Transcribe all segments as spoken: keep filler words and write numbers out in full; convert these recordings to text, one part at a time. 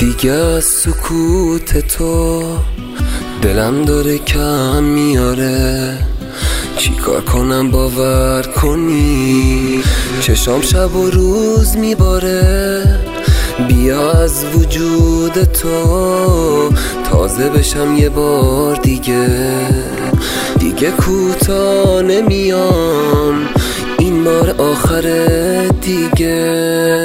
دیگه از سکوت تو دلم داره کم میاره، چی کار کنم باور کنی چشام شب و روز میباره. بیا از وجود تو تازه بشم یه بار دیگه، دیگه کوتاه نمیام این بار آخره دیگه.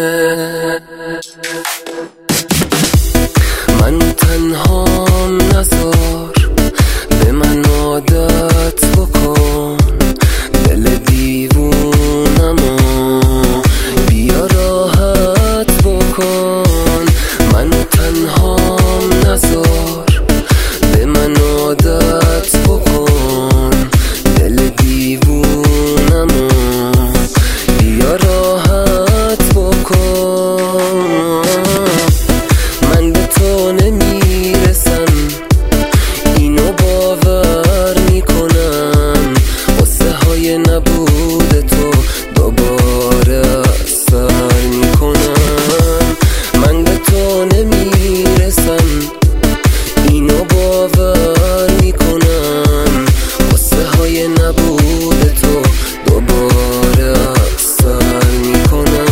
من تنهام نذار، به من عادت بکن، دل دیوونمو بیا راحت بکن. من تنهام نذار، به من عادت بکن، دل دیوونمو بیا راحت بکن. من به تو نمیرسم اینو باور میکنم، قصه های نبود تو دوباره اثر میکنم. من به تو نمیرسم اینو باور میکنم، قصه های نبود تو دوباره اثر میکنم.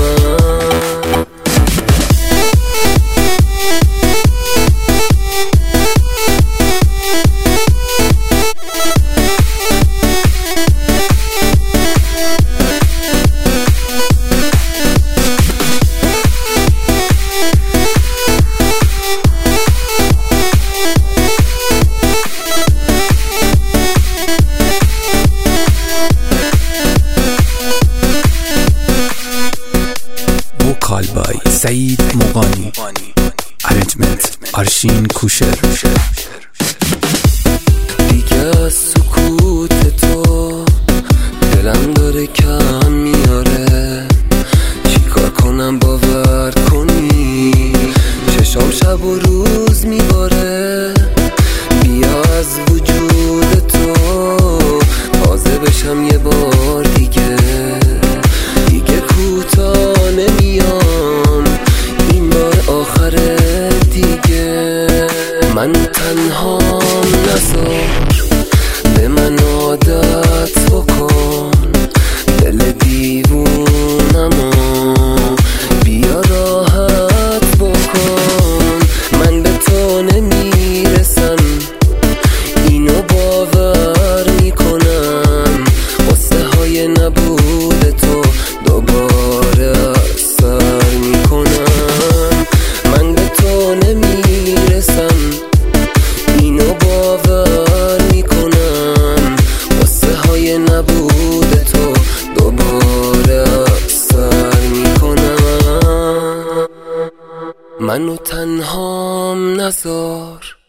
وکال بای سعید مقانی، ارنجمنت آرشین کوشر. دیگه از سکوت تو دلم داره کم میاره، چی کار کنم باور کنی چشام شب و روز میباره. بیا از وجود تو تازه بشم یه بار دیگه، دیگه کوتاه نمیام این بار آخره دیگه. من تنهام نذار، به من عادت بکن، دل دیوونمو بیا راحت بکن. من به تو نمیرسم اینو باور میکنم، قصه های نبود تو دوباره اثر میکنم. من به تو نمیرسم اینو باور میکنم، قصه های نبود تو دوباره اثر میکنم. منو تنهام نذار.